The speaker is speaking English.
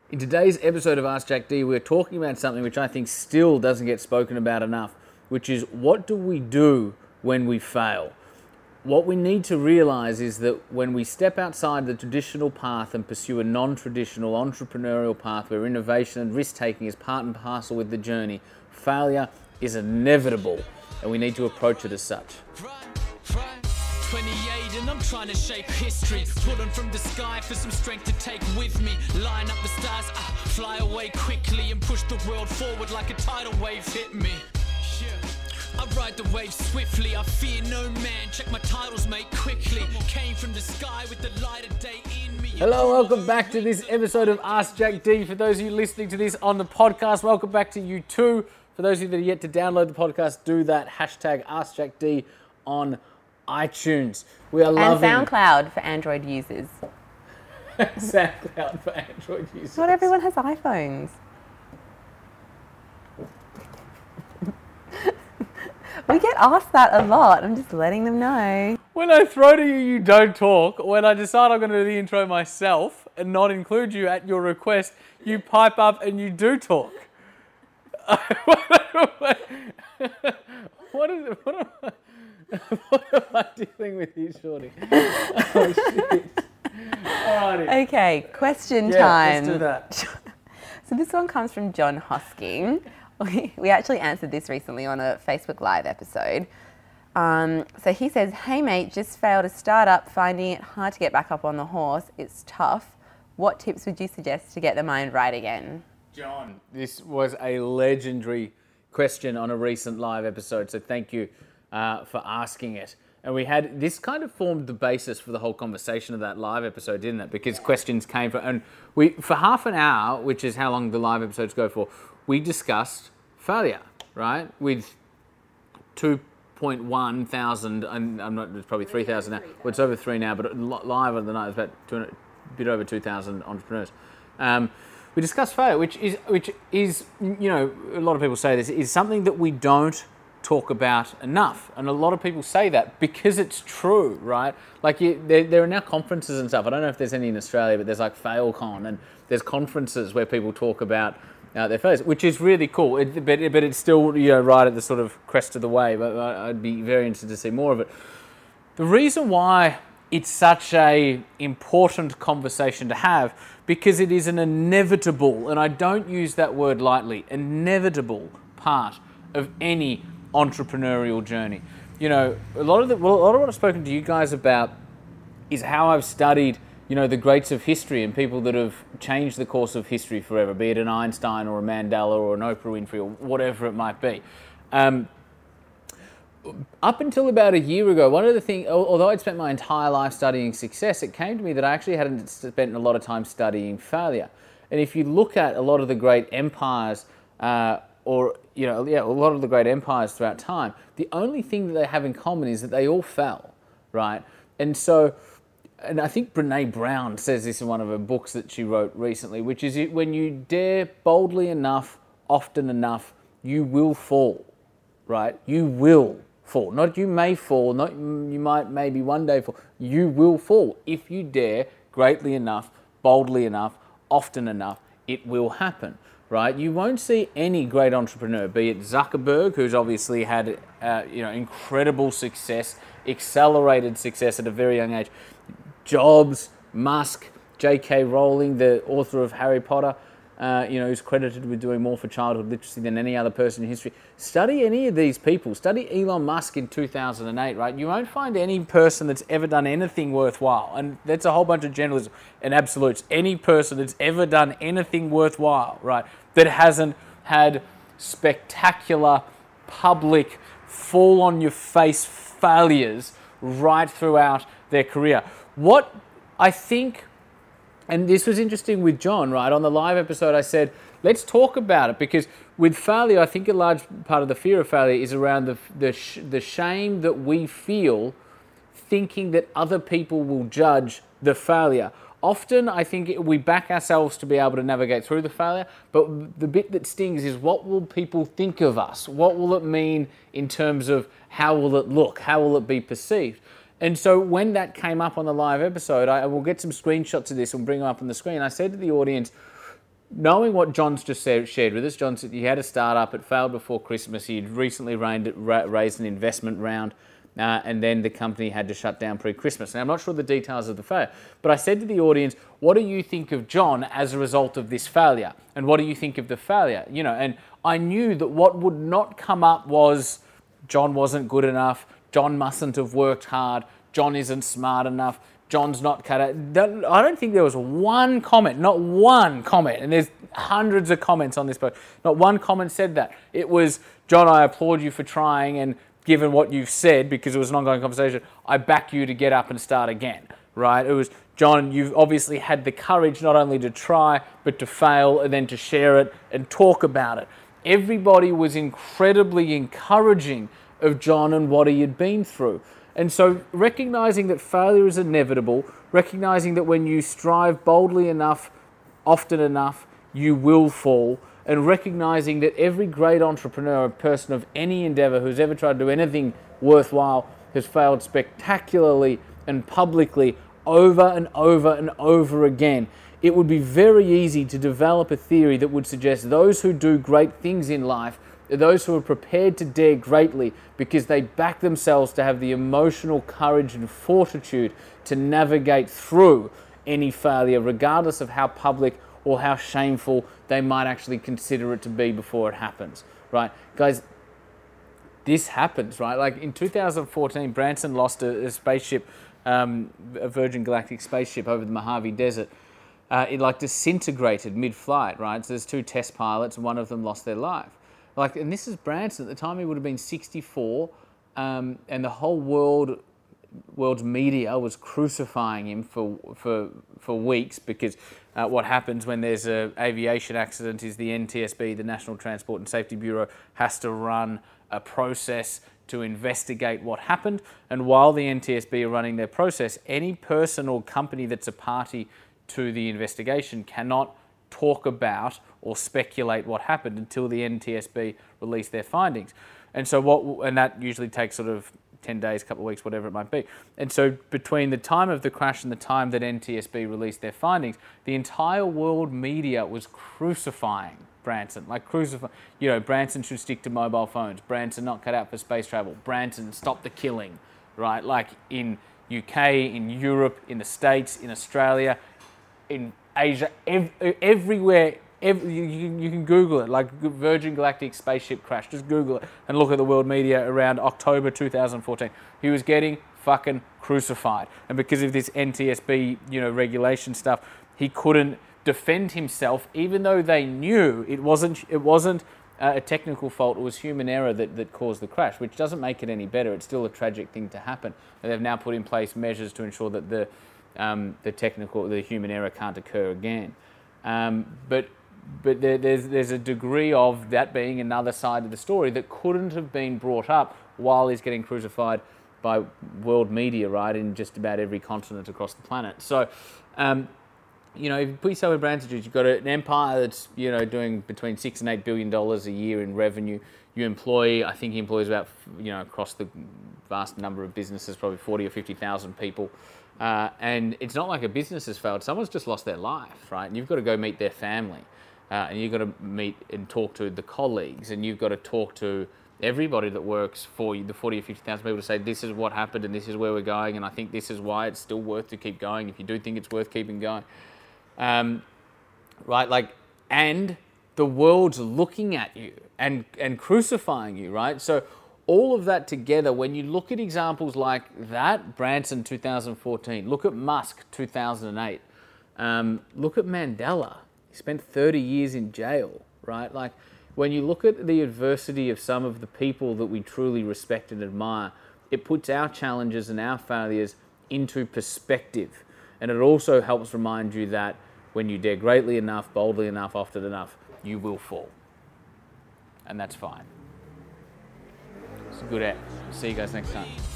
In today's episode of Ask Jack D, we're talking about something which I think still doesn't get spoken about enough, which is what do we do when we fail? What we need to realize is that when we step outside the traditional path and pursue a non-traditional entrepreneurial path where innovation and risk-taking is part and parcel with the journey, failure is inevitable, and we need to approach it as such. 28 and I'm trying to shape history, pulling from the sky for some strength to take with me, line up the stars, fly away quickly and push the world forward like a tidal wave hit me. I ride the wave swiftly, I fear no man, check my titles mate quickly, came from the sky with the light of day in me. Hello, welcome back to this episode of Ask Jack D. For those of you listening to this on the podcast, welcome back to you too. For those of you that are yet to download the podcast, do that, hashtag Ask Jack D on iTunes. We are loving... And SoundCloud for Android users. SoundCloud for Android users. Not everyone has iPhones. We get asked that a lot. I'm just letting them know. When I throw to you, you don't talk. When I decide I'm going to do the intro myself and not include you at your request, you pipe up and you do talk. What am I dealing with you, Shorty? Oh, shit. Alrighty. Okay, question Let's time. do that. So this one comes from John Hosking. We actually answered this recently on a Facebook Live episode. So he says, hey mate, just failed a startup, finding it hard to get back up on the horse. It's tough. What tips would you suggest to get the mind right again? John, this was a legendary question on a recent live episode, so thank you for asking it. And we had, this kind of formed the basis for the whole conversation of that live episode, didn't it? Because questions came from, and we, for half an hour, which is how long the live episodes go for, we discussed failure, right? With 2.1 thousand, and I'm not, it's probably 3,000 now. Well, it's over 3 now, but live on the night, it's about a bit over 2,000 entrepreneurs. We discussed failure, which is, you know, a lot of people say this, is something that we don't talk about enough. And a lot of people say that because it's true, right? Like there are now conferences and stuff. I don't know if there's any in Australia, but there's like FailCon, and there's conferences where people talk about their failures, which is really cool. But it's still, you know, right at the sort of crest of the wave. But I'd be very interested to see more of it. The reason why it's such a important conversation to have, because it is an inevitable, and I don't use that word lightly, inevitable part of any entrepreneurial journey. You know, a lot of what I've spoken to you guys about is how I've studied, you know, the greats of history and people that have changed the course of history forever, be it an Einstein or a Mandela or an Oprah Winfrey or whatever it might be. Up until about a year ago, one of the things, although I'd spent my entire life studying success, it came to me that I actually hadn't spent a lot of time studying failure. And if you look at a lot of the great empires, a lot of the great empires throughout time, the only thing that they have in common is that they all fell, right? And so, and I think Brené Brown says this in one of her books that she wrote recently, which is when you dare boldly enough, often enough, you will fall, right? You will fall. Not you may fall, not you might maybe one day fall. You will fall. If you dare greatly enough, boldly enough, often enough, it will happen, right? You won't see any great entrepreneur, be it Zuckerberg, who's obviously had incredible success, accelerated success at a very young age, Jobs, Musk, J.K. Rowling, the author of Harry Potter, who's credited with doing more for childhood literacy than any other person in history. Study any of these people. Study Elon Musk in 2008, right? You won't find any person that's ever done anything worthwhile. And that's a whole bunch of generalism and absolutes. Any person that's ever done anything worthwhile, right, that hasn't had spectacular, public, fall-on-your-face failures right throughout their career. What I think... And this was interesting with John, right? On the live episode, I said, let's talk about it, because with failure, I think a large part of the fear of failure is around the shame that we feel thinking that other people will judge the failure. Often, I think we back ourselves to be able to navigate through the failure, but the bit that stings is, what will people think of us? What will it mean in terms of how will it look? How will it be perceived? And so when that came up on the live episode, I will get some screenshots of this and bring them up on the screen. I said to the audience, knowing what John's just shared with us, John said he had a startup, it failed before Christmas, he'd recently raised an investment round, and then the company had to shut down pre-Christmas. Now, I'm not sure the details of the failure, but I said to the audience, what do you think of John as a result of this failure? And what do you think of the failure? You know, and I knew that what would not come up was John wasn't good enough, John mustn't have worked hard, John isn't smart enough, John's not cut out. I don't think there was one comment, not one comment, and there's hundreds of comments on this post, not one comment said that. It was, John, I applaud you for trying, and given what you've said, because it was an ongoing conversation, I back you to get up and start again, right? It was, John, you've obviously had the courage not only to try, but to fail, and then to share it and talk about it. Everybody was incredibly encouraging of John and what he had been through. And so recognizing that failure is inevitable, recognizing that when you strive boldly enough, often enough, you will fall, and recognizing that every great entrepreneur, a person of any endeavor who's ever tried to do anything worthwhile, has failed spectacularly and publicly over and over and over again. It would be very easy to develop a theory that would suggest those who do great things in life are those who are prepared to dare greatly because they back themselves to have the emotional courage and fortitude to navigate through any failure, regardless of how public or how shameful they might actually consider it to be before it happens, right? Guys, this happens, right? Like in 2014, Branson lost a spaceship, a Virgin Galactic spaceship over the Mojave Desert. It like disintegrated mid-flight, right? So there's 2 test pilots, and one of them lost their life. Like, and this is Branson. At the time, he would have been 64, and the whole world's media was crucifying him for weeks because what happens when there's an aviation accident is the NTSB, the National Transport and Safety Bureau, has to run a process to investigate what happened. And while the NTSB are running their process, any person or company that's a party to the investigation cannot talk about or speculate what happened until the NTSB release their findings. And so and that usually takes sort of 10 days, a couple of weeks, whatever it might be. And so between the time of the crash and the time that NTSB released their findings, the entire world media was crucifying Branson. Like Branson should stick to mobile phones. Branson not cut out for space travel. Branson stop the killing, right? Like in UK, in Europe, in the States, in Australia, in Asia, everywhere. You can Google it, like Virgin Galactic spaceship crash. Just Google it and look at the world media around October 2014. He was getting fucking crucified, and because of this NTSB, regulation stuff, he couldn't defend himself, even though they knew it wasn't a technical fault. It was human error that caused the crash, which doesn't make it any better. It's still a tragic thing to happen, and they've now put in place measures to ensure that the human error can't occur again. But there's a degree of that being another side of the story that couldn't have been brought up while he's getting crucified by world media, right, in just about every continent across the planet. So, if you put yourself in Branson's shoes, you've got an empire that's, doing between $6 and $8 billion a year in revenue. You employ, I think he employs about, across the vast number of businesses, probably 40 or 50,000 people. And it's not like a business has failed. Someone's just lost their life, right? And you've got to go meet their family. And you've got to meet and talk to the colleagues, and you've got to talk to everybody that works for you, the 40 or 50,000 people, to say this is what happened and this is where we're going, and I think this is why it's still worth to keep going if you do think it's worth keeping going. Right? Like, and the world's looking at you and crucifying you, right? So all of that together, when you look at examples like that, Branson 2014, look at Musk 2008, look at Mandela. He spent 30 years in jail, right? Like, when you look at the adversity of some of the people that we truly respect and admire, it puts our challenges and our failures into perspective. And it also helps remind you that when you dare greatly enough, boldly enough, often enough, you will fall. And that's fine. It's a good act. See you guys next time.